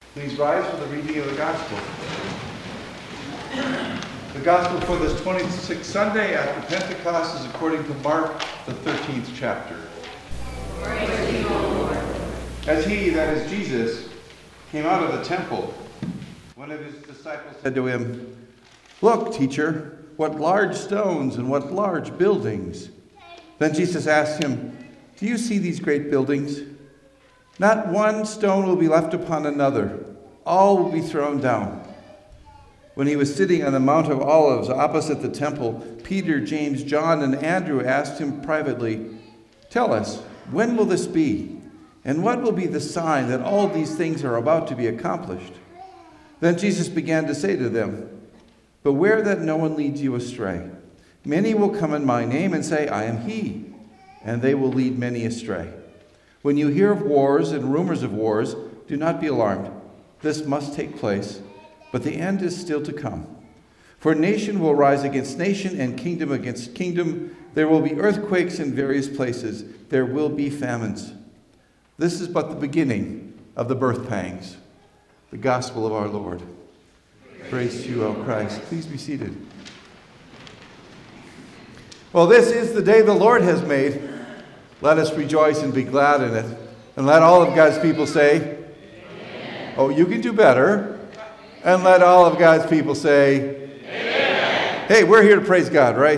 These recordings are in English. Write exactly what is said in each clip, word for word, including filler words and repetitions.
Please rise for the reading of the Gospel. The Gospel for this twenty-sixth Sunday after Pentecost is according to Mark, the thirteenth chapter. Praise to you, O Lord. As he, that is Jesus, came out of the temple, one of his disciples said to him, "Look, teacher, what large stones and what large buildings." Then Jesus asked him, "Do you see these great buildings? Not one stone will be left upon another. All will be thrown down." When he was sitting on the Mount of Olives opposite the temple, Peter, James, John, and Andrew asked him privately, "Tell us, when will this be? And what will be the sign that all these things are about to be accomplished?" Then Jesus began to say to them, "Beware that no one leads you astray. Many will come in my name and say, 'I am he,' and they will lead many astray. When you hear of wars and rumors of wars, do not be alarmed. This must take place, but the end is still to come. For nation will rise against nation and kingdom against kingdom. There will be earthquakes in various places. There will be famines. This is but the beginning of the birth pangs." The gospel of our Lord. Praise, Praise to you, O Christ. Please be seated. Well, this is the day the Lord has made. Let us rejoice and be glad in it. And let all of God's people say, Amen. Oh, you can do better. And let all of God's people say, Amen. Hey, we're here to praise God, right?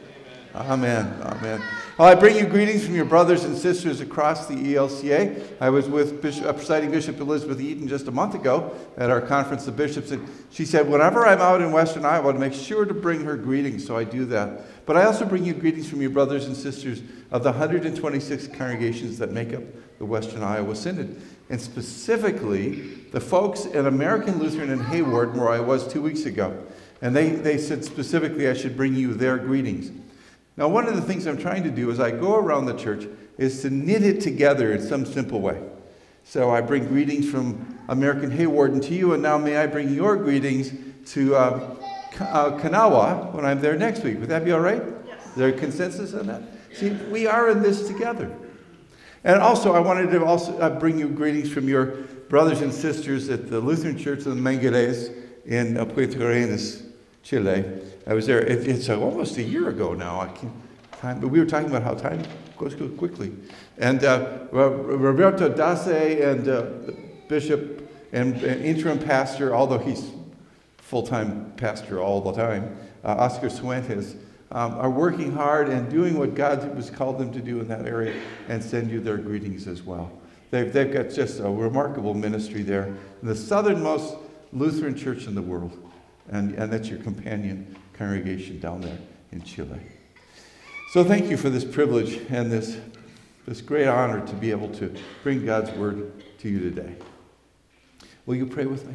Amen. Amen. Amen. Well, I bring you greetings from your brothers and sisters across the E L C A. I was with Bishop, uh, Presiding Bishop Elizabeth Eaton just a month ago at our Conference of Bishops, and she said, whenever I'm out in Western Iowa, to make sure to bring her greetings, so I do that. But I also bring you greetings from your brothers and sisters of the one hundred twenty-six congregations that make up the Western Iowa Synod, and specifically the folks at American Lutheran in Hayward, where I was two weeks ago. And they, they said specifically I should bring you their greetings. Now, one of the things I'm trying to do as I go around the church is to knit it together in some simple way. So I bring greetings from American Hayward to you, and now may I bring your greetings to uh, uh, Kanawha when I'm there next week. Would that be all right? Yes. Is there a consensus on that? See, we are in this together. And also, I wanted to also uh, bring you greetings from your brothers and sisters at the Lutheran Church of the Mengeles in uh, Puerto Arenas, Chile. I was there, it, it's uh, almost a year ago now, I can't, time, but we were talking about how time goes quickly. And uh, Roberto Dace and uh, Bishop and, and interim pastor, although he's full-time pastor all the time, uh, Oscar Suentes, um, are working hard and doing what God has called them to do in that area, and send you their greetings as well. They've, they've got just a remarkable ministry there, the southernmost Lutheran church in the world. And, and that's your companion congregation down there in Chile. So thank you for this privilege and this, this great honor to be able to bring God's word to you today. Will you pray with me?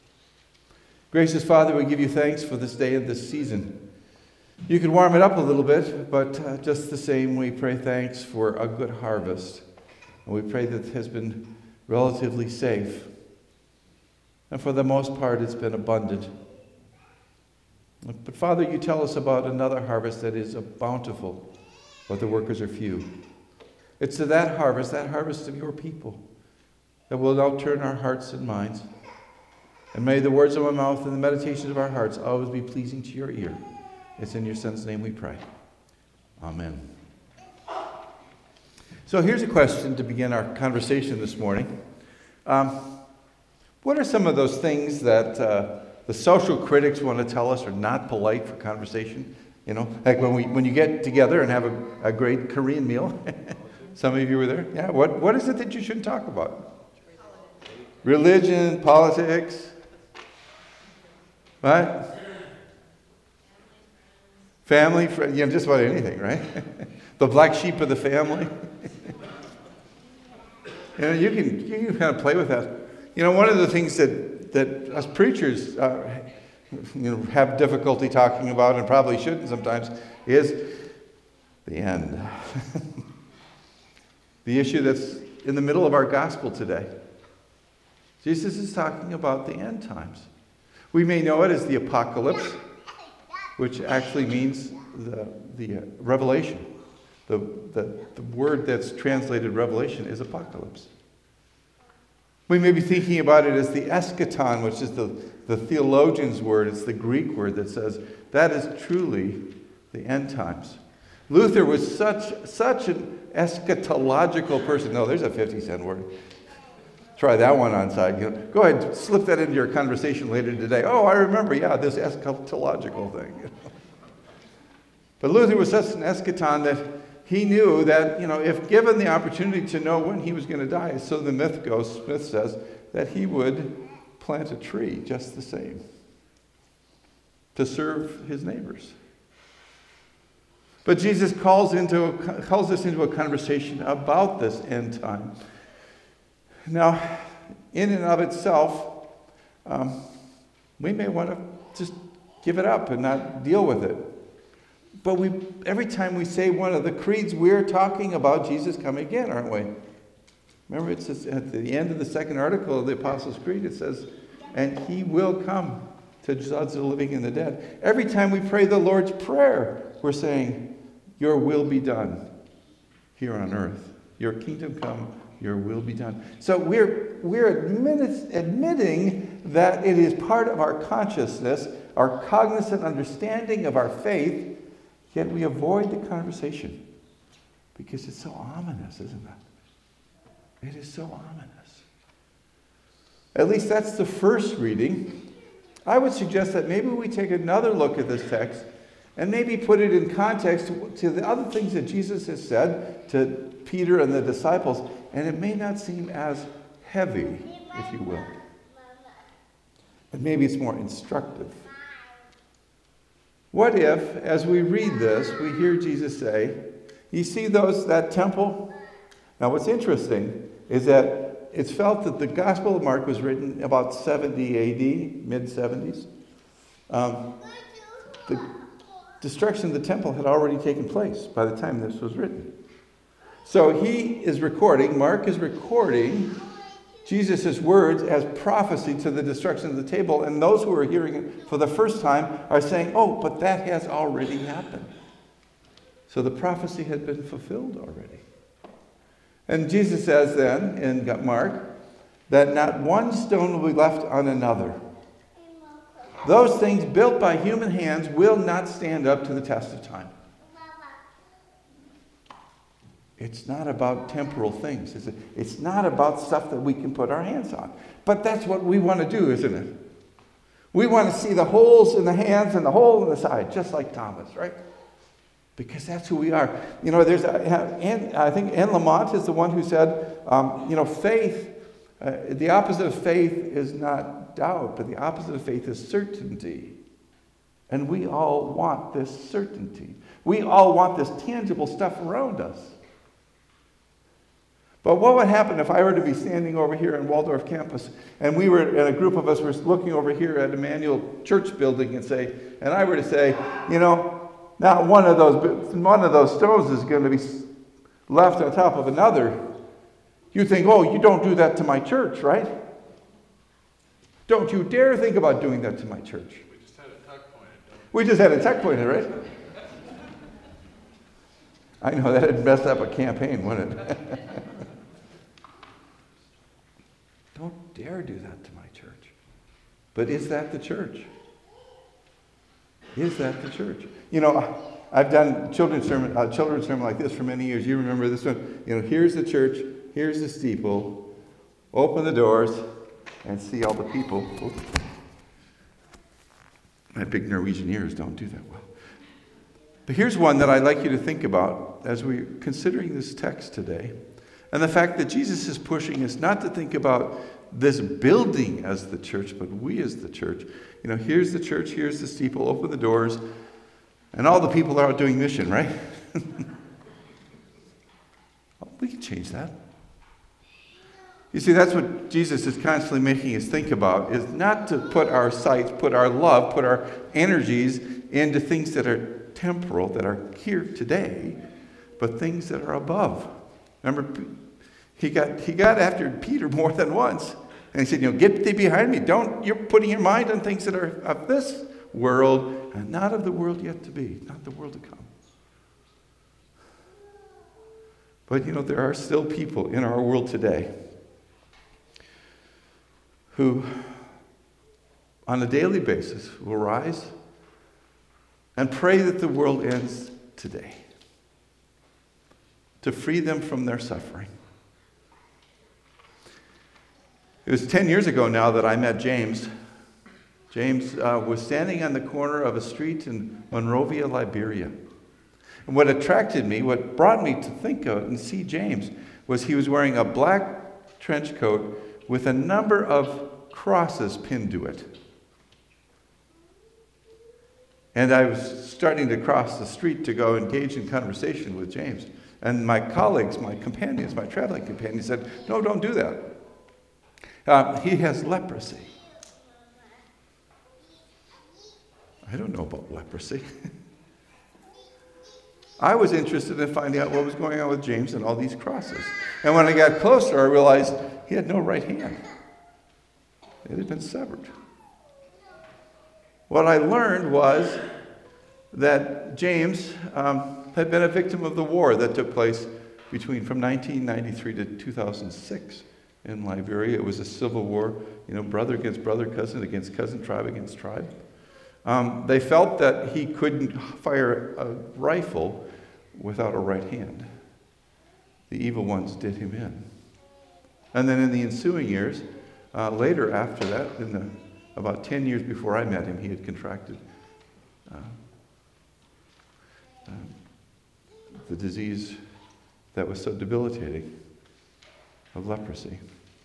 Gracious Father, we give you thanks for this day and this season. You can warm it up a little bit, but uh, just the same, we pray thanks for a good harvest. And we pray that it has been relatively safe. And for the most part, it's been abundant. But Father, you tell us about another harvest that is bountiful, but the workers are few. It's to that harvest, that harvest of your people, that will now turn our hearts and minds. And may the words of my mouth and the meditations of our hearts always be pleasing to your ear. It's in your Son's name we pray. Amen. So here's a question to begin our conversation this morning. Um, what are some of those things that uh, the social critics want to tell us are not polite for conversation? You know, like when we when you get together and have a, a great Korean meal. Some of you were there. Yeah. What what is it that you shouldn't talk about? Religion, politics. Right? Family, friend, you know, just about anything, right? The black sheep of the family. You know, you can you can kind of play with that. You know, one of the things that that us preachers uh, you know, have difficulty talking about, and probably shouldn't sometimes, is the end. The issue that's in the middle of our gospel today. Jesus is talking about the end times. We may know it as the apocalypse, which actually means the, the uh, revelation. The, the, the word that's translated revelation is apocalypse. We may be thinking about it as the eschaton, which is the, the theologian's word. It's the Greek word that says that is truly the end times. Luther was such, such an eschatological person. No, there's a fifty cent word. Try that one on side. You know, go ahead, slip that into your conversation later today. Oh, I remember, yeah, this eschatological thing. You know? But Luther was such an eschaton that he knew that, you know, if given the opportunity to know when he was going to die, so the myth goes, Smith says, that he would plant a tree just the same to serve his neighbors. But Jesus calls into calls us into a conversation about this end time. Now, in and of itself, um, we may want to just give it up and not deal with it. But we, every time we say one of the creeds, we're talking about Jesus coming again, aren't we? Remember, it says at the end of the second article of the Apostles' Creed, it says, and he will come to judge the living and the dead. Every time we pray the Lord's Prayer, we're saying, your will be done here on earth. Your kingdom come, your will be done. So we're, we're admit, admitting that it is part of our consciousness, our cognizant understanding of our faith, yet we avoid the conversation because it's so ominous, isn't it? It is so ominous. At least that's the first reading. I would suggest that maybe we take another look at this text and maybe put it in context to, to the other things that Jesus has said to Peter and the disciples, and it may not seem as heavy, if you will. And maybe it's more instructive. What if, as we read this, we hear Jesus say, you see those that temple? Now what's interesting is that it's felt that the Gospel of Mark was written about seventy A D, mid seventies. Um, the destruction of the temple had already taken place by the time this was written. So he is recording, Mark is recording Jesus' words as prophecy to the destruction of the temple, and those who are hearing it for the first time are saying, oh, but that has already happened. So the prophecy had been fulfilled already. And Jesus says then, in Mark, that not one stone will be left on another. Those things built by human hands will not stand up to the test of time. It's not about temporal things. Is it? It's not about stuff that we can put our hands on. But that's what we want to do, isn't it? We want to see the holes in the hands and the hole in the side, just like Thomas, right? Because that's who we are. You know, there's, a, Anne, I think Anne Lamott is the one who said, um, you know, faith, uh, the opposite of faith is not doubt, but the opposite of faith is certainty. And we all want this certainty. We all want this tangible stuff around us. But what would happen if I were to be standing over here in Waldorf campus and we were, and a group of us were looking over here at Emmanuel Church building and say, and I were to say, you know, now one of those, one of those stones is going to be left on top of another. You think, oh, you don't do that to my church, right? Don't you dare think about doing that to my church. We just had a tuck pointed. We just had a tuck pointed, right? I know, that had messed up a campaign, wouldn't it? Don't dare do that to my church. But is that the church? Is that the church? You know, I've done children's sermon, uh, children's sermon like this for many years. You remember this one? You know, here's the church, here's the steeple. Open the doors and see all the people. Oops. My big Norwegian ears don't do that well. But here's one that I'd like you to think about as we're considering this text today. And the fact that Jesus is pushing us not to think about this building as the church, but we as the church. You know, here's the church, here's the steeple, open the doors, and all the people are out doing mission, right? We can change that. You see, that's what Jesus is constantly making us think about, is not to put our sights, put our love, put our energies into things that are temporal, that are here today, but things that are above. Remember, he got he got after Peter more than once. And he said, you know, get thee behind me. Don't, you're putting your mind on things that are of this world and not of the world yet to be, not the world to come. But, you know, there are still people in our world today who, on a daily basis, will rise and pray that the world ends today, to free them from their suffering. It was ten years ago now that I met James. James uh, was standing on the corner of a street in Monrovia, Liberia. And what attracted me, what brought me to think of and see James, was he was wearing a black trench coat with a number of crosses pinned to it. And I was starting to cross the street to go engage in conversation with James. And my colleagues, my companions, my traveling companions said, "No, don't do that. Uh, he has leprosy." I don't know about leprosy. I was interested in finding out what was going on with James and all these crosses. And when I got closer, I realized he had no right hand. It had been severed. What I learned was that James um, had been a victim of the war that took place between from nineteen ninety-three to two thousand six in Liberia. It was a civil war, you know, brother against brother, cousin against cousin, tribe against tribe. Um, they felt that he couldn't fire a rifle without a right hand. The evil ones did him in. And then in the ensuing years, uh, later after that, in the, about ten years before I met him, he had contracted uh, uh, the disease that was so debilitating of leprosy.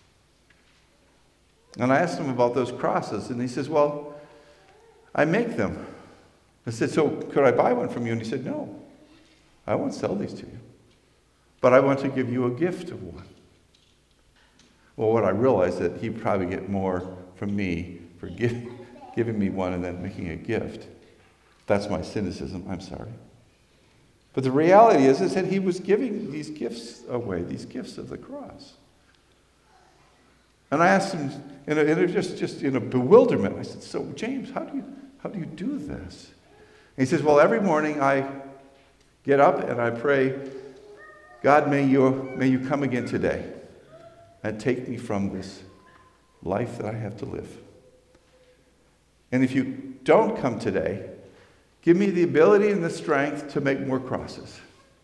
And I asked him about those crosses, and he says, "Well, I make them." I said, "So could I buy one from you?" And he said, "No, I won't sell these to you, but I want to give you a gift of one." Well, what I realized that he'd probably get more from me for give, giving me one and then making a gift. That's my cynicism, I'm sorry. But the reality is, is that he was giving these gifts away, these gifts of the cross. And I asked him, in a, in a just, just in a bewilderment, I said, "So, James, how do you how do you do this?" And he says, "Well, every morning I get up and I pray, God, may you may you come again today and take me from this life that I have to live. And if you don't come today, give me the ability and the strength to make more crosses."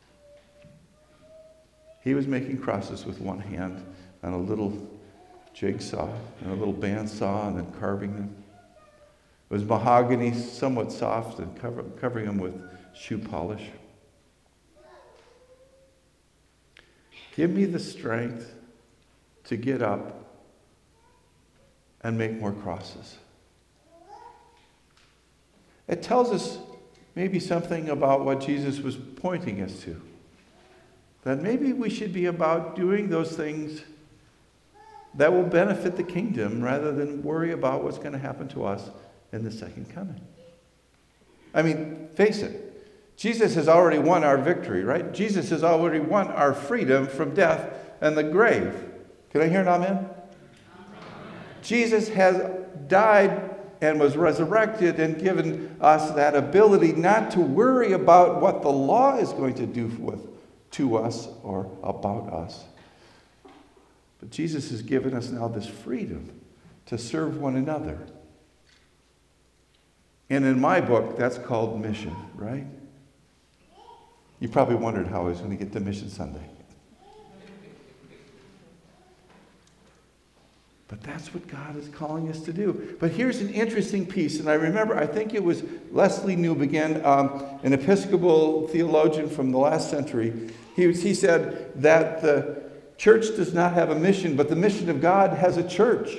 He was making crosses with one hand on a little jigsaw and a little bandsaw and then carving them. It was mahogany, somewhat soft, and cover, covering them with shoe polish. Give me the strength to get up and make more crosses. It tells us maybe something about what Jesus was pointing us to. That maybe we should be about doing those things that will benefit the kingdom rather than worry about what's going to happen to us in the second coming. I mean, face it. Jesus has already won our victory, right? Jesus has already won our freedom from death and the grave. Can I hear an amen? Amen. Jesus has died and was resurrected and given us that ability not to worry about what the law is going to do with, to us or about us. But Jesus has given us now this freedom to serve one another. And in my book, that's called mission, right? You probably wondered how I was going to get to Mission Sunday. But that's what God is calling us to do. But here's an interesting piece, and I remember, I think it was Leslie Newbegin, um, an Episcopal theologian from the last century. He, was, he said that the church does not have a mission, but the mission of God has a church.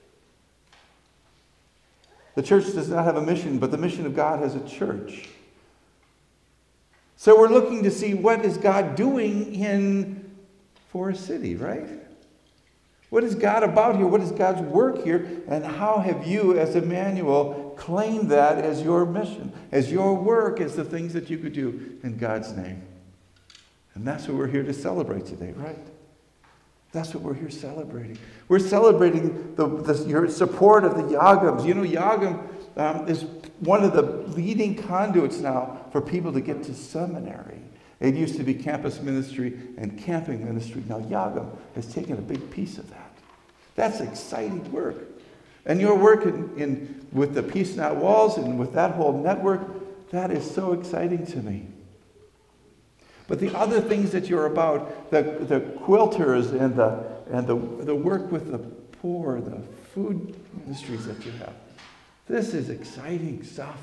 The church does not have a mission, but the mission of God has a church. So we're looking to see what is God doing in Forest City, right? What is God about here? What is God's work here? And how have you, as Emmanuel, claimed that as your mission, as your work, as the things that you could do in God's name? And that's what we're here to celebrate today, right? That's what we're here celebrating. We're celebrating the, the your support of the Yagams. You know, Yagam um, is one of the leading conduits now for people to get to seminary. It used to be campus ministry and camping ministry. Now Yagam has taken a big piece of that. That's exciting work. And your work in, in with the Peace Not Walls and with that whole network, that is so exciting to me. But the other things that you're about, the, the quilters and the and the, the work with the poor, the food ministries that you have, this is exciting stuff.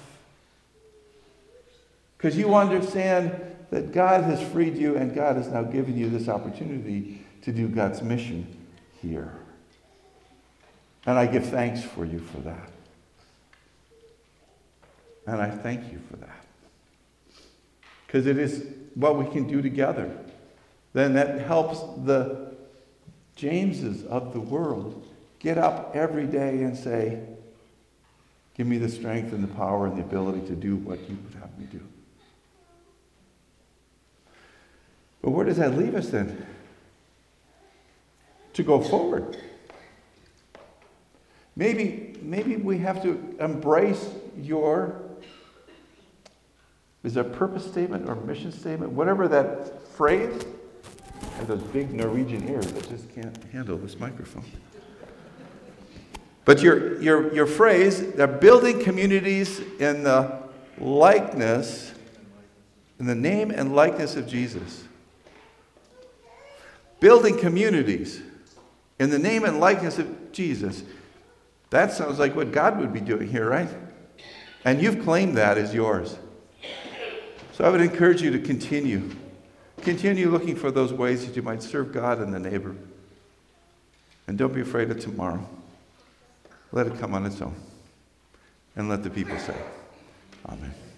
Because you understand that God has freed you and God has now given you this opportunity to do God's mission here. And I give thanks for you for that. And I thank you for that. Because it is what we can do together. Then that helps the Jameses of the world get up every day and say, give me the strength and the power and the ability to do what you would have me do. But where does that leave us then? To go forward. Maybe, maybe we have to embrace your, is it a purpose statement or mission statement? Whatever that phrase. I have those big Norwegian ears that just can't handle this microphone. But your, your, your phrase, that building communities in the likeness, in the name and likeness of Jesus. Building communities in the name and likeness of Jesus. That sounds like what God would be doing here, right? And you've claimed that as yours. So I would encourage you to continue. Continue looking for those ways that you might serve God and the neighbor. And don't be afraid of tomorrow. Let it come on its own. And let the people say, Amen.